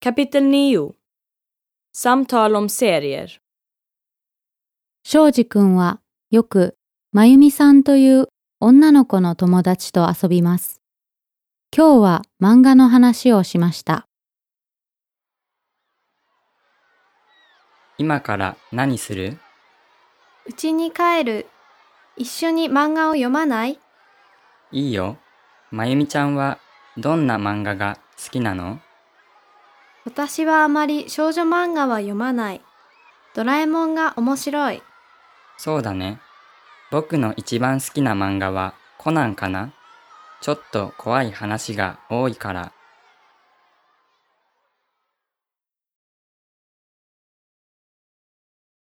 Kapitel 9 Samtal om serier 庄司くんはよくまゆみさんという女の子の友達と遊びます。今日は漫画の話をしました。 今から何する？ 家に帰る。一緒に漫画を読まない？ いいよ。まゆみちゃんはどんな漫画が好きなの？ 私はあまり少女漫画は読まない。ドラえもんが面白い。 そうだね。僕の一番好きな漫画はコナンかな。ちょっと怖い話が多いから